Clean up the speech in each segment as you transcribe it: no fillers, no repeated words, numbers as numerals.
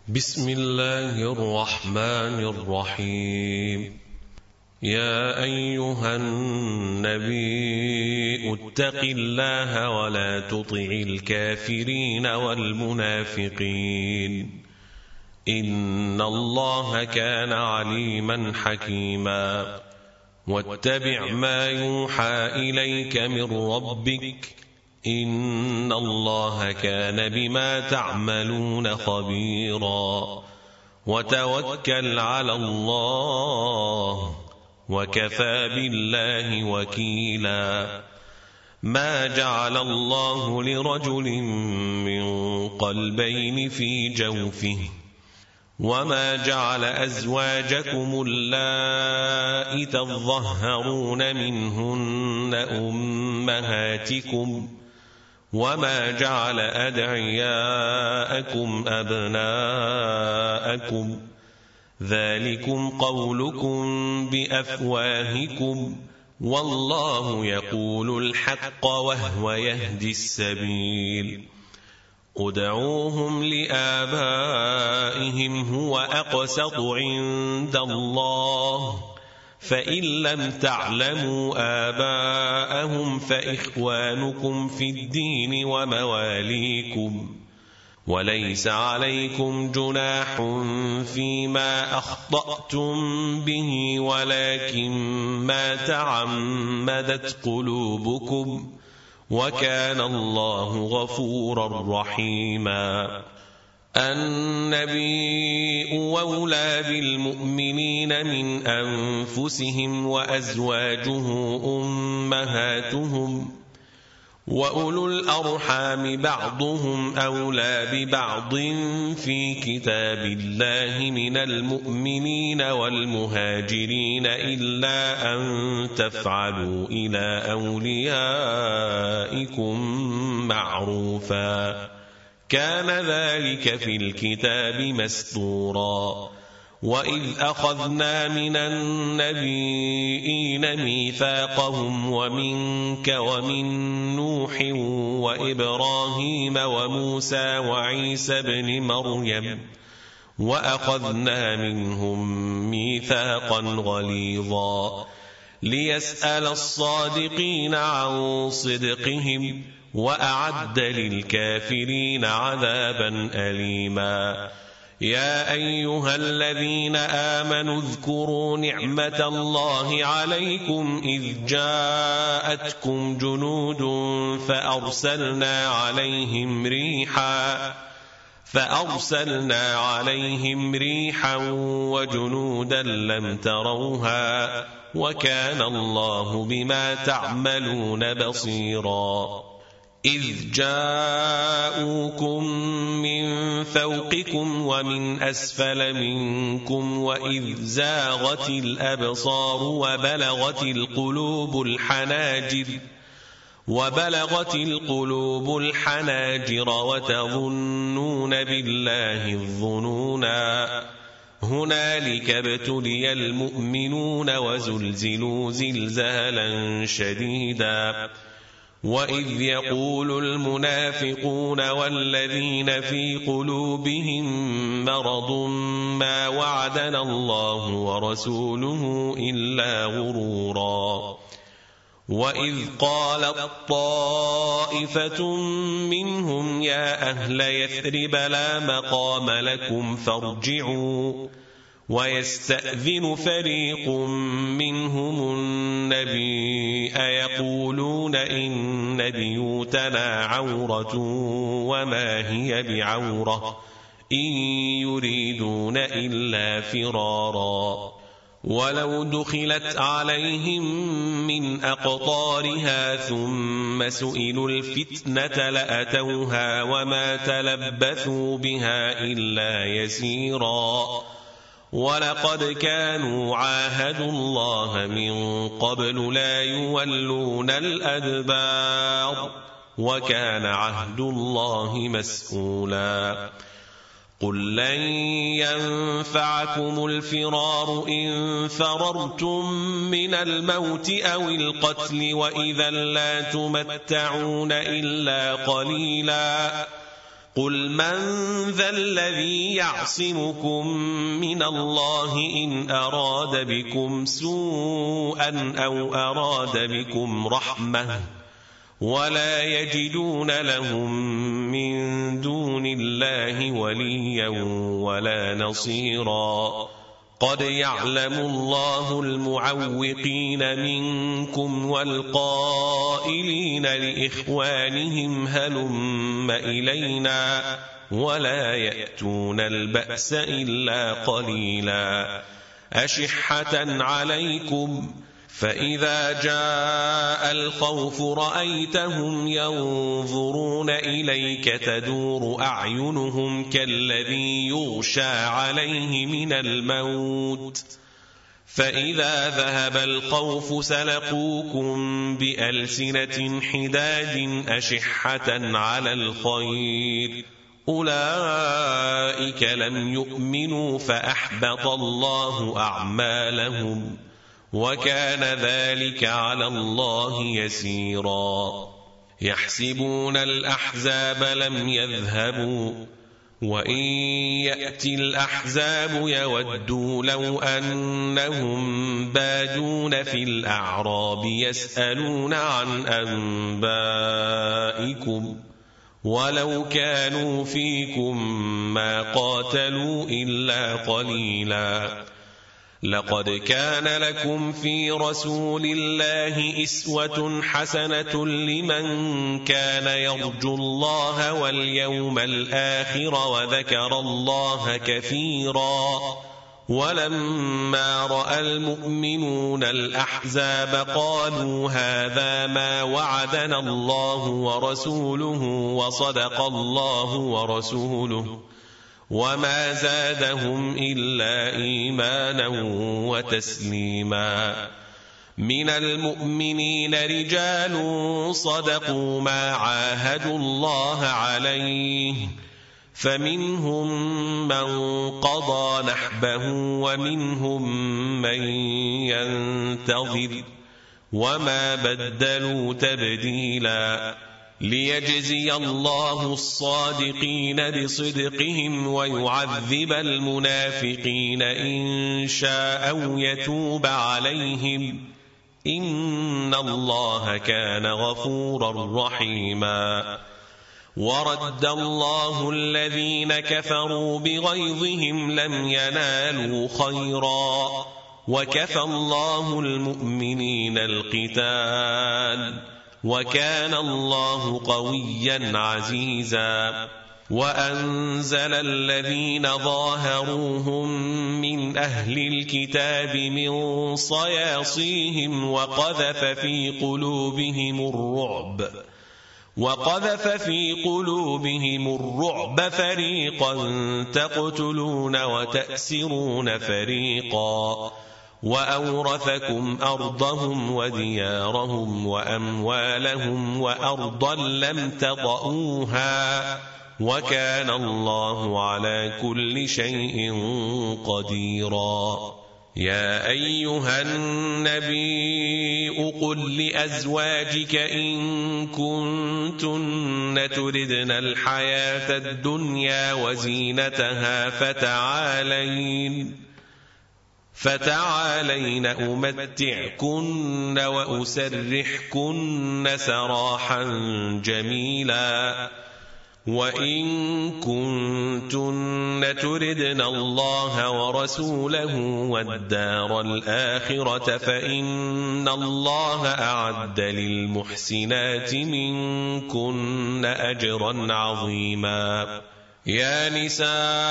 بسم الله الرحمن الرحيم. يا أيها النبي اتق الله ولا تطع الكافرين والمنافقين إن الله كان عليما حكيما. واتبع ما يوحى إليك من ربك إن الله كان بما تعملون خبيرا. وتوكل على الله وكفى بالله وكيلا. ما جعل الله لرجل من قلبين في جوفه وما جعل أزواجكم اللائي تظهرون منهن أمهاتكم وما جعل أدعياءكم أبناءكم ذلكم قولكم بأفواهكم والله يقول الحق وهو يهدي السبيل. ادعوهم لآبائهم هو أقسط عند الله فإن لم تعلموا آباءهم فإخوانكم في الدين ومواليكم وليس عليكم جناح فيما أخطأتم به ولكن ما تعمدت قلوبكم وكان الله غفورا رحيما. النبي أولى بالمؤمنين من أنفسهم وأزواجه أمهاتهم وأولو الأرحام بعضهم أولى ببعض في كتاب الله من المؤمنين والمهاجرين إلا أن تفعلوا إلى أوليائكم معروفا كان ذلك في الكتاب مسطورا. وإذ أخذنا من النبيين ميثاقهم ومنك ومن نوح وإبراهيم وموسى وعيسى بن مريم وأخذنا منهم ميثاقا غليظا ليسأل الصادقين عن صدقهم وأعد للكافرين عذابا أليما. يا أيها الذين آمنوا اذكروا نعمة الله عليكم إذ جاءتكم جنود فأرسلنا عليهم ريحا وجنودا لم تروها وكان الله بما تعملون بصيرا. إذ جاءوكم من فوقكم ومن أسفل منكم وإذ زاغت الأبصار وبلغت القلوب الحناجر وتظنون بالله الظنونا هنالك ابتلي المؤمنون وزلزلوا زلزالا شديدا. وإذ يقول المنافقون والذين في قلوبهم مرض ما وعدنا الله ورسوله إلا غرورا. وإذ قالت طائفة منهم يا أهل يثرب لا مقام لكم فارجعوا ويستأذن فريق منهم النبي يقولون إن بيوتنا عورة وما هي بعورة إن يريدون إلا فرارا. ولو دخلت عليهم من أقطارها ثم سئلوا الفتنة لأتوها وما تلبثوا بها إلا يسيرا. ولقد كانوا عاهدوا الله من قبل لا يولون الأدبار وكان عهد الله مسؤولا. قل لن ينفعكم الفرار إن فررتم من الموت أو القتل وإذا لا تمتعون إلا قليلا قل من ذا الذي يعصمكم من الله إن أراد بكم سوءا أو أراد بكم رحمة ولا يجدون لهم من دون الله وليا ولا نصيرا قد يعلم الله المعوقين منكم والقائلين لإخوانهم هلم إلينا ولا يأتون البأس إلا قليلا أشحة عليكم فإذا جاء الخوف رأيتهم ينظرون إليك تدور أعينهم كالذي يغشى عليه من الموت فإذا ذهب الخوف سلقوكم بألسنة حداد أشحة على الخير أولئك لم يؤمنوا فأحبط الله أعمالهم وكان ذلك على الله يسيرا يحسبون الأحزاب لم يذهبوا وإن يأتي الأحزاب يودوا لو أنهم بادون في الأعراب يسألون عن أنبائكم ولو كانوا فيكم ما قاتلوا إلا قليلا لقد كان لكم في رسول الله أسوة حسنة لمن كان يرجو الله واليوم الآخر وذكر الله كثيرا ولما رأى المؤمنون الأحزاب قالوا هذا ما وعدنا الله ورسوله وصدق الله ورسوله وما زادهم إلا إيمانا وتسليما من المؤمنين رجال صدقوا ما عاهدوا الله عليه فمنهم من قضى نحبه ومنهم من ينتظر وما بدلوا تبديلا ليجزي الله الصادقين بصدقهم ويعذب المنافقين إن شاء أو يتوب عليهم إن الله كان غفورا رحيما ورد الله الذين كفروا بغيظهم لم ينالوا خيرا وكفى الله المؤمنين القتال وكان الله قويا عزيزا وأنزل الذين ظاهروهم من أهل الكتاب من صياصيهم وقذف في قلوبهم الرعب فريقا تقتلون وتأسرون فريقا وأورثكم أرضهم وديارهم وأموالهم وأرضا لم تطئوها وكان الله على كل شيء قديرا يا أيها النبي قل لأزواجك إن كنتن تردن الحياة الدنيا وزينتها فتعالين أمتعكن وأسرحكن سراحا جميلا وإن كنتن تردن الله ورسوله والدار الآخرة فإن الله أعد للمحسنات منكن أجرا عظيما يا نساء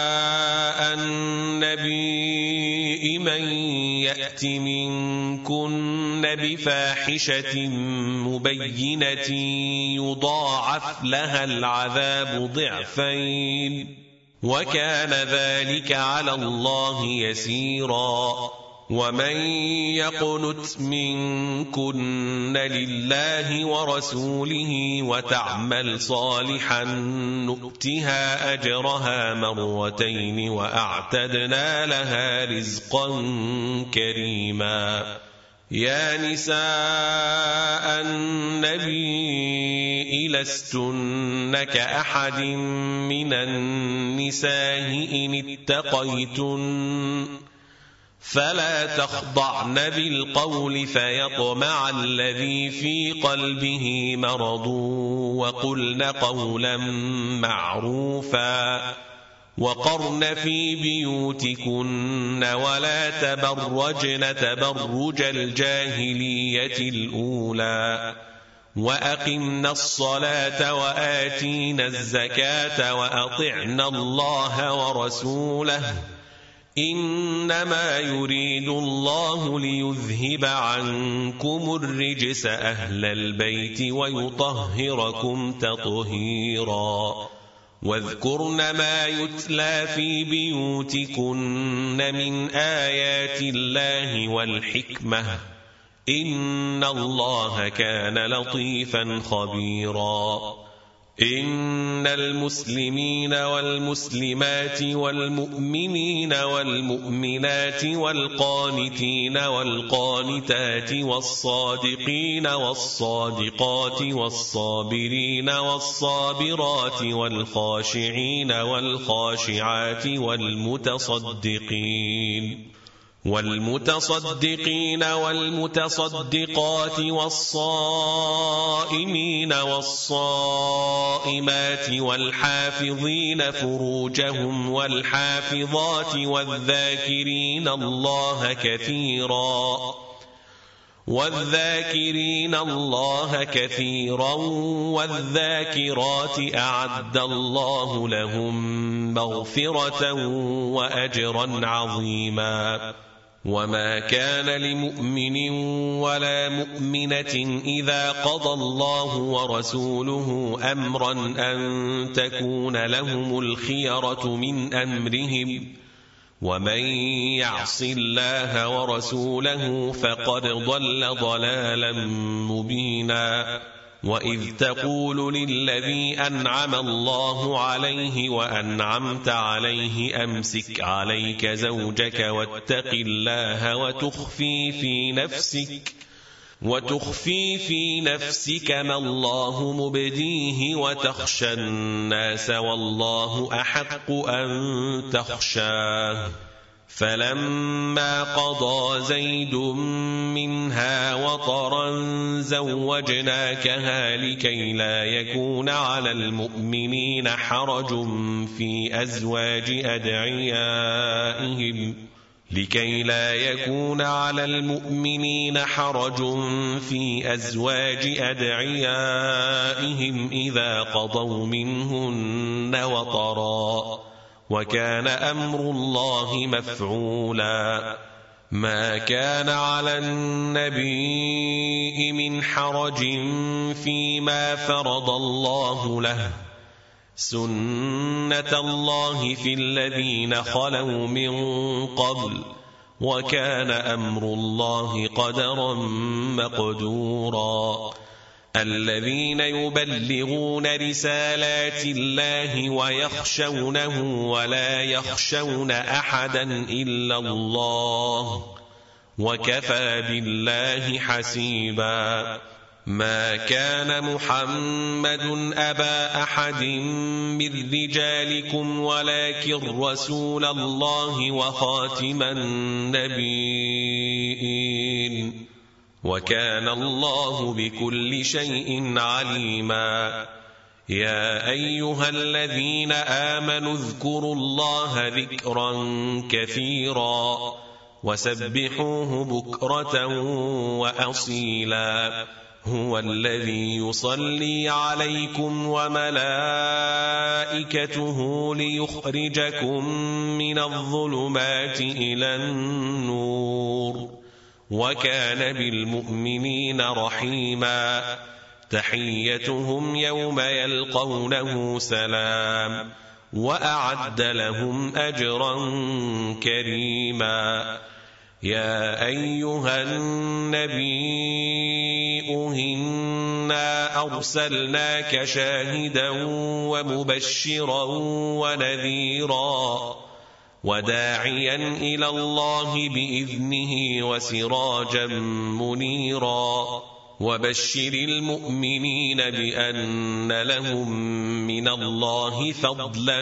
النبي من يأت منكن بفاحشة مبينة يضاعف لها العذاب ضعفين وكان ذلك على الله يسيرا ومن يقنت منكن لله ورسوله وتعمل صالحا نؤتها أجرها مرتين وأعتدنا لها رزقا كريما يا نساء النبي لستن كأحد من النساء إن اتقيتن فلا تخضعن بالقول فيطمع الذي في قلبه مرض وقلن قولا معروفا وقرن في بيوتكن ولا تبرجن تبرج الجاهلية الأولى وأقمنا الصلاة وآتينا الزكاة وأطعنا الله ورسوله إنما يريد الله ليذهب عنكم الرجس أهل البيت ويطهركم تطهيرا واذكرن ما يتلى في بيوتكن من آيات الله والحكمة إن الله كان لطيفا خبيرا إن المسلمين والمسلمات والمؤمنين والمؤمنات والقانتين والقانتات والصادقين والصادقات والصابرين والصابرات والخاشعين والخاشعات والمتصدقين والمتصدقات والصائمين والصائمات والحافظين فروجهم والحافظات والذاكرين الله كثيرا والذاكرات أعد الله لهم مغفرة وأجرا عظيما وما كان لمؤمن ولا مؤمنة إذا قضى الله ورسوله أمرا أن تكون لهم الخيرة من أمرهم ومن يعص الله ورسوله فقد ضل ضلالا مبينا وإذ تقول للذي أنعم الله عليه وأنعمت عليه أمسك عليك زوجك واتق الله وتخفي في نفسك ما الله مبديه وتخشى الناس والله أحق أن تخشاه فلما قضى زيد منها وطرا زوجناكها لكي لا يكون على المؤمنين حرج في أزواج أدعيائهم إذا قضوا منهن وطرا وكان أمر الله مفعولا ما كان على النبي من حرج فيما فرض الله له سنة الله في الذين خلوا من قبل وكان أمر الله قدرا مقدورا الذين يبلغون رسالات الله ويخشونه ولا يخشون أحدا إلا الله وكفى بالله حسيبا ما كان محمد أبا أحد من رجالكم ولكن رسول الله وخاتم النبيين وكان الله بكل شيء عليما يا أيها الذين آمنوا اذكروا الله ذكرا كثيرا وسبحوه بكرة وأصيلا هو الذي يصلي عليكم وملائكته ليخرجكم من الظلمات إلى النور وكان بالمؤمنين رحيما تحيتهم يوم يلقونه سلام وأعد لهم أجرا كريما يا أيها النبي إنا أرسلناك شاهدا ومبشرا ونذيرا وداعيا إلى الله بإذنه وسراجا منيرا وبشر المؤمنين بأن لهم من الله فضلا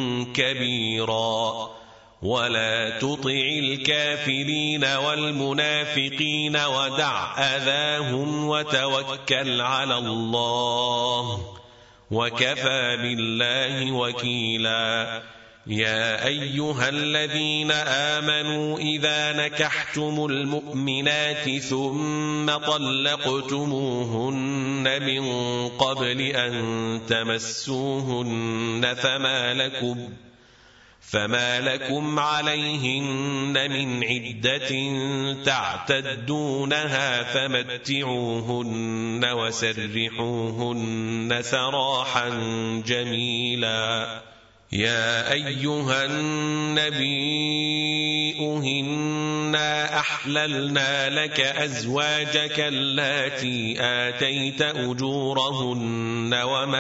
كبيرا ولا تطع الكافرين والمنافقين ودع أذاهم وتوكل على الله وكفى بالله وكيلا يا أيها الذين آمنوا إذا نكحتم المؤمنات ثم طلقتموهن من قبل أن تمسوهن فما لكم عليهن من عدة تعتدونها فمتعوهن وسرحوهن سراحا جميلا يا أيها النبي إنا أحللنا لك أزواجك اللاتي آتيت أجورهن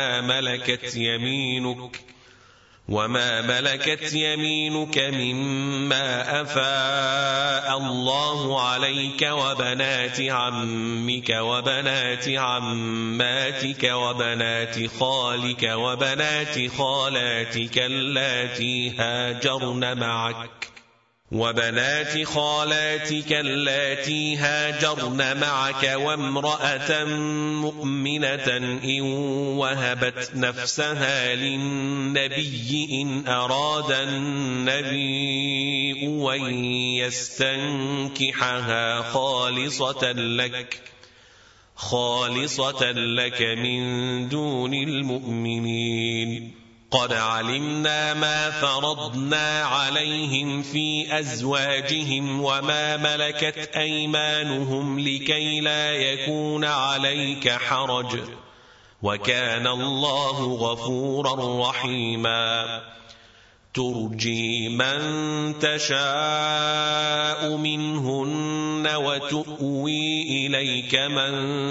وما ملكت يمينك مما أفاء الله عليك وبنات عمك وبنات عماتك وبنات خالك وبنات خالاتك اللاتي هاجرن معك وامرأة مؤمنة إن وهبت نفسها للنبي إن أراد النبي أن يستنكحها خالصة لك من دون المؤمنين قد علمنا ما فرضنا عليهم في أزواجهم وما ملكت أيمانهم لكي لا يكون عليك حرج وكان الله غفورا رحيما ترجي من تشاء منهن وتؤوي إليك من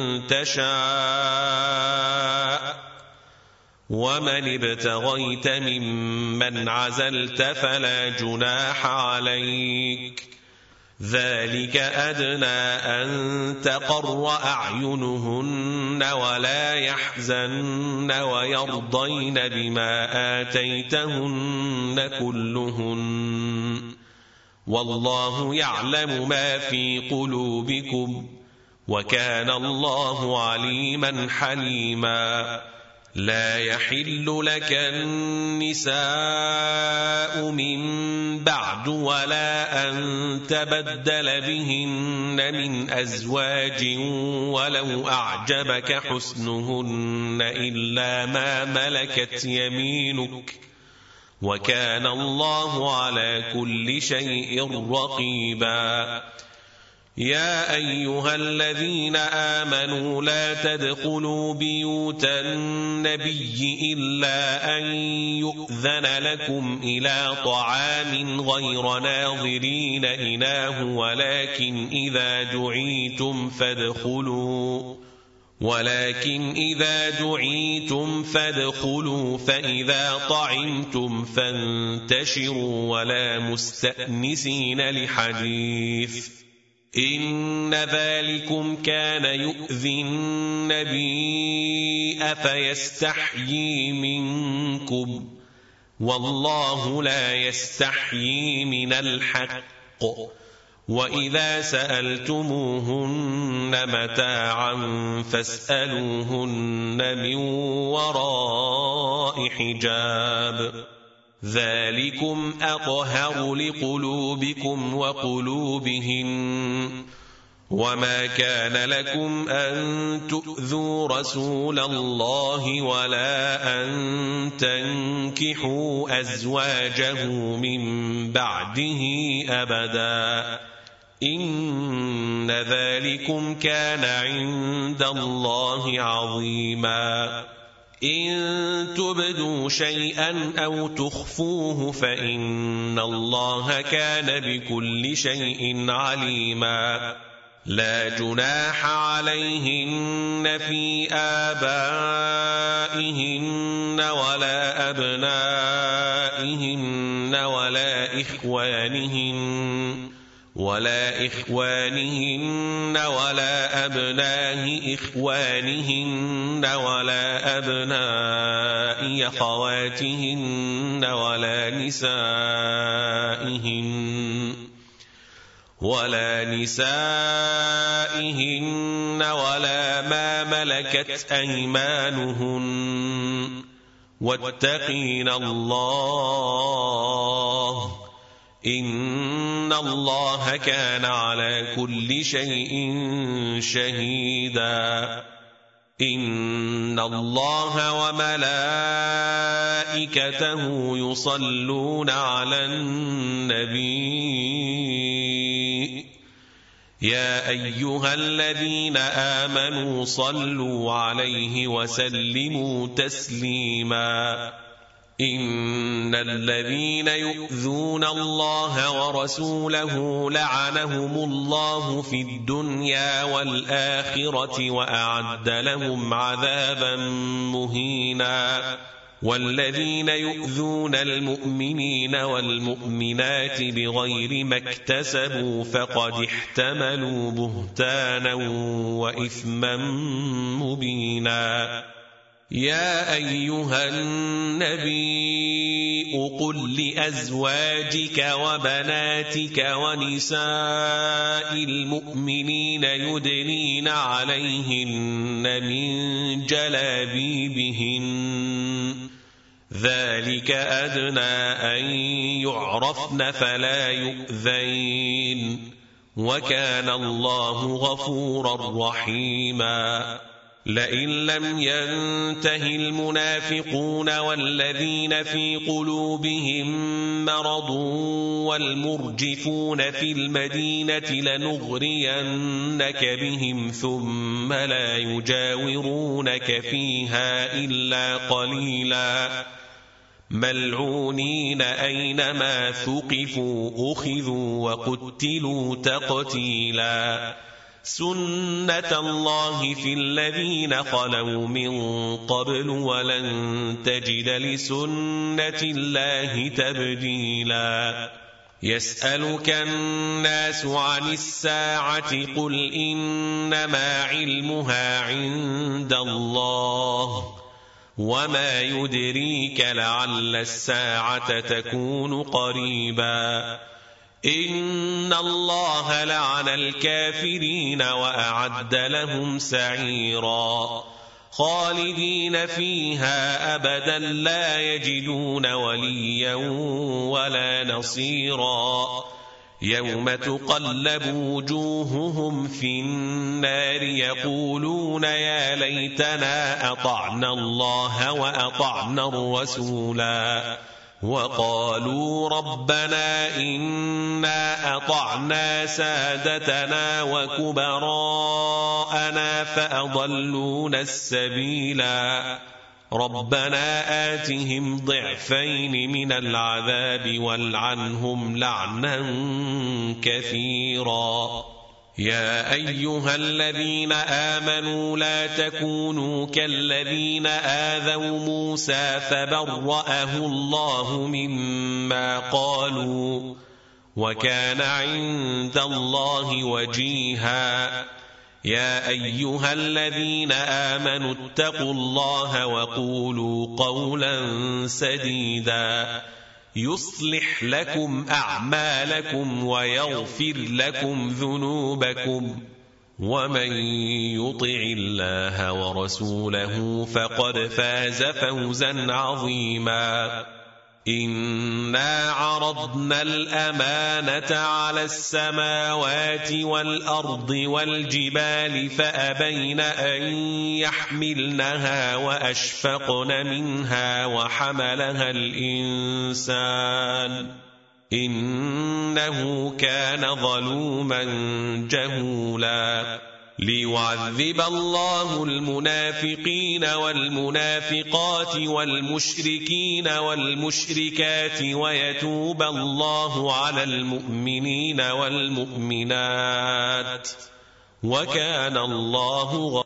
تشاء ومن ابتغيت ممن عزلت فلا جناح عليك ذلك أدنى أن تقر أعينهن ولا يحزن ويرضين بما آتيتهن كلهن والله يعلم ما في قلوبكم وكان الله عليما حليما لا يحل لك النساء من بعد ولا أن تبدل بهن من أزواج ولو أعجبك حسنهن إلا ما ملكت يمينك وكان الله على كل شيء رقيبا يا أيها الذين آمنوا لا تدخلوا بيوت النبي إلا أن يؤذن لكم إلى طعام غير ناظرين إناه ولكن إذا دعيتم فادخلوا فإذا طعمتم فانتشروا ولا مستأنسين لحديث إن ذلكم كان يؤذي النبي فيستحيي منكم والله لا يستحيي من الحق وإذا سألتموهن متاعا فاسألوهن من وراء حجاب ذلكم أطهر لقلوبكم وقلوبهن وما كان لكم أن تؤذوا رسول الله ولا أن تنكحوا أزواجه من بعده أبدا إن ذلكم كان عند الله عظيما إن تبدوا شيئا أو تخفوه فإن الله كان بكل شيء عليما لا جناح عليهن في آبائهن ولا أبنائهن ولا إخوانهن ولا أبناء إخوانهن ولا أبناء أخواتهن ولا نسائهن ولا ما ملكت أيمانهن واتقين الله إن الله كان على كل شيء شهيدا إن الله وملائكته يصلون على النبي يا أيها الذين آمنوا صلوا عليه وسلموا تسليما إن الذين يؤذون الله ورسوله لعنهم الله في الدنيا والآخرة وأعد لهم عذابا مهينا والذين يؤذون المؤمنين والمؤمنات بغير ما اكتسبوا فقد احتملوا بهتانا وإثما مبينا يا أيها النبي قل لأزواجك وبناتك ونساء المؤمنين يدنين عليهن من جلابيبهن ذلك أدنى أن يعرفن فلا يؤذين وكان الله غفورا رحيما لئن لم ينته المنافقون والذين في قلوبهم مرض والمرجفون في المدينة لنغرينك بهم ثم لا يجاورونك فيها إلا قليلا ملعونين أينما ثقفوا أخذوا وقتلوا تقتيلا سنة الله في الذين خلوا من قبل ولن تجد لسنة الله تبديلا يسألك الناس عن الساعة قل إنما علمها عند الله وما يدريك لعل الساعة تكون قريبا إن الله لعن الكافرين وأعد لهم سعيرا خالدين فيها أبدا لا يجدون وليا ولا نصيرا يوم تقلب وجوههم في النار يقولون يا ليتنا أطعنا الله وأطعنا الرسولا وقالوا ربنا إنا أطعنا سادتنا وكبراءنا فأضلونا السبيلا ربنا آتهم ضعفين من العذاب والعنهم لعنا كثيرا يا أيها الذين آمنوا لا تكونوا كالذين آذوا موسى فبرأه الله مما قالوا وكان عند الله وجيها يا أيها الذين آمنوا اتقوا الله وقولوا قولا سديدا يصلح لكم أعمالكم ويغفر لكم ذنوبكم ومن يطع الله ورسوله فقد فاز فوزا عظيما إنا عرضنا الأمانة على السماوات والأرض والجبال فأبين أن يحملنها وأشفقن منها وحملها الإنسان إنه كان ظلوما جهولا ليعذب الله المنافقين والمنافقات والمشركين والمشركات ويتوب الله على المؤمنين والمؤمنات وكان الله